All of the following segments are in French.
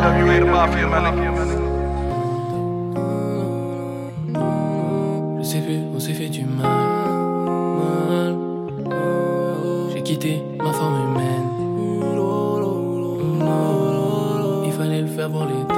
Je sais plus, on s'est fait du mal. J'ai quitté ma forme humaine. Il fallait le faire pour l'état.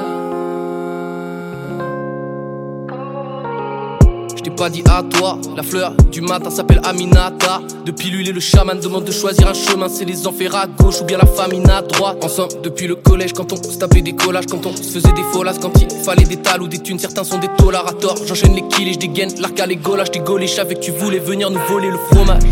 Je t'ai pas dit à toi, la fleur du matin s'appelle Aminata. Depuis lui, le chaman demande de choisir un chemin. C'est les enfers à gauche ou bien la famine à droite. Ensemble depuis le collège, quand on se tapait des collages, quand on se faisait des folasses, quand il fallait des tales ou des thunes. Certains sont des taulards à tort. J'enchaîne les kills et je dégaine l'arc à l'égola. Je t'ai gaulé, je savais que tu voulais venir nous voler le fromage.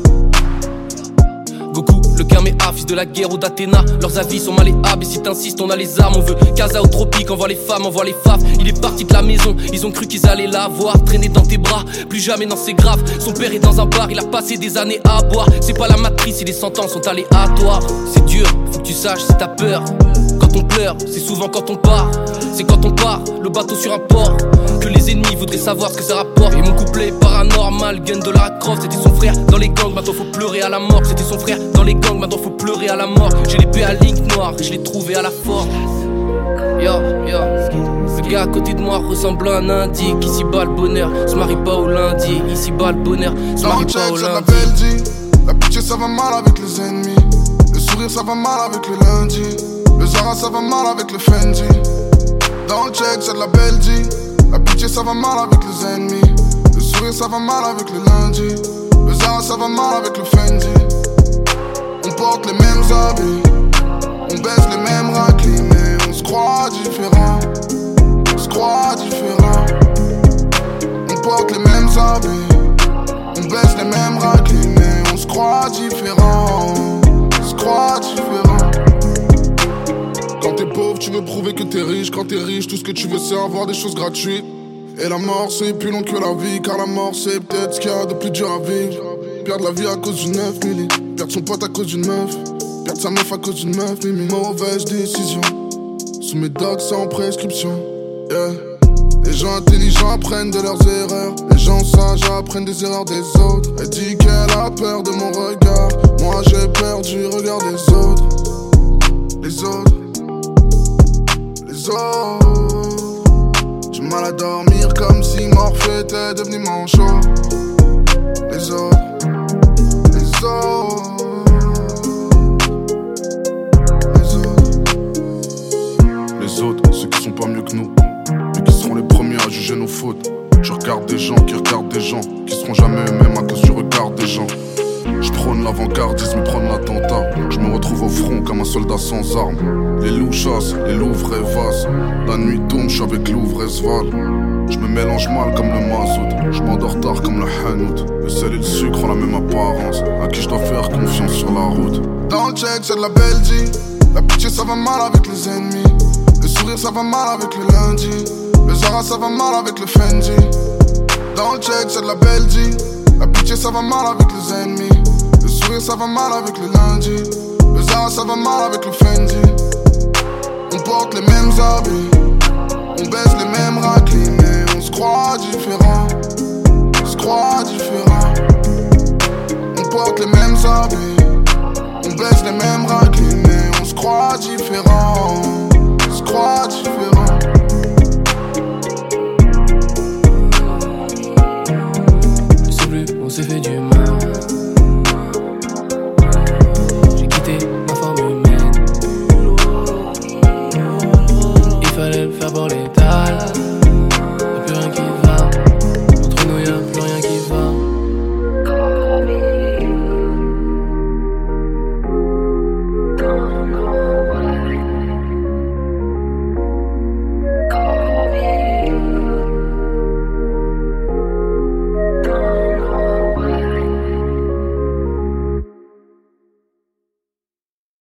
Goku, le Kameha, fils de la guerre ou d'Athéna. Leurs avis sont malléables et si t'insistes on a les armes. On veut Casa au tropique, envoie les femmes, envoie les faf. Il est parti de la maison, ils ont cru qu'ils allaient la voir. Traîner dans tes bras, plus jamais non c'est grave. Son père est dans un bar, il a passé des années à boire. C'est pas la matrice et les sentences sont aléatoires. C'est dur, faut que tu saches si t'as peur. Quand on pleure, c'est souvent quand on part. C'est quand on part, le bateau sur un port, que les ennemis voudraient savoir ce que ça rapporte. Et mon couplet est paranormal, gun de Lara Croft. C'était son frère dans les gangs, maintenant faut pleurer à la mort. C'était son frère dans les gangs, maintenant faut pleurer à la mort. J'ai l'épée à Link noir et je l'ai trouvé à la force. Yo, yo, le gars à côté de moi ressemble à un indique. Ici bas le bonheur, se marie pas au lundi. Ici bas le bonheur, se marie pas au lundi. La pitié ça va mal avec les ennemis. Le sourire ça va mal avec le lundi. Le Zara ça va mal avec le Fendi. Dans le check c'est de la Belgique. La pitié ça va mal avec les ennemis. Le sourire ça va mal avec le lundi. Le Zara ça va mal avec le Fendi. On porte les mêmes habits, on baisse les mêmes raclis, mais on se croit différent. On se croit différent. On porte les mêmes habits, on baisse les mêmes raclis, mais on se croit différent. On se croit différent. Quand t'es pauvre, tu veux prouver que t'es riche. Quand t'es riche, tout ce que tu veux c'est avoir des choses gratuites. Et la mort c'est plus long que la vie, car la mort c'est peut-être ce qu'il y a de plus dur à vivre. Perdre la vie à cause d'une 9 milli, perdre son pote à cause d'une meuf, perdre sa meuf à cause d'une meuf, mimi. Mauvaise décision, sous mes docs sans prescription, yeah. Les gens intelligents apprennent de leurs erreurs. Les gens sages apprennent des erreurs des autres. Elle dit qu'elle a peur de mon regard. Moi j'ai peur du regard des autres. Les autres, les autres. J'ai mal à dormir comme si Morphée était devenu manchot. Les autres, les autres, les autres. Les autres, ceux qui sont pas mieux que nous, mais qui seront les premiers à juger nos fautes. Je regarde des gens qui regardent des gens, qui seront jamais eux-mêmes à cause du regard des gens. Je prône l'avant-gardisme, prône l'attentat. Je me retrouve au front comme un soldat sans armes. Les loups chassent, les loups vrais vasent. La nuit tombe, je suis avec l'ouvresse val. Je me mélange mal comme le mazout. Je m'endors tard comme le hanout. Le sel et le sucre ont la même apparence. À qui je dois faire confiance sur la route. Dans le check c'est de la Belgique. La pitié ça va mal avec les ennemis. Le sourire ça va mal avec le lundi. Le Zara ça va mal avec le Fendi. Dans le check c'est de la Belgique. La pitié ça va mal avec les ennemis. Le sourire ça va mal avec le lundi. Le Zara ça va mal avec le Fendi. On porte les mêmes habits, on baisse les mêmes raclis, mais on se croit différent. On se croit différent. On porte les mêmes habits, on baisse les mêmes raclis, mais on se croit différent.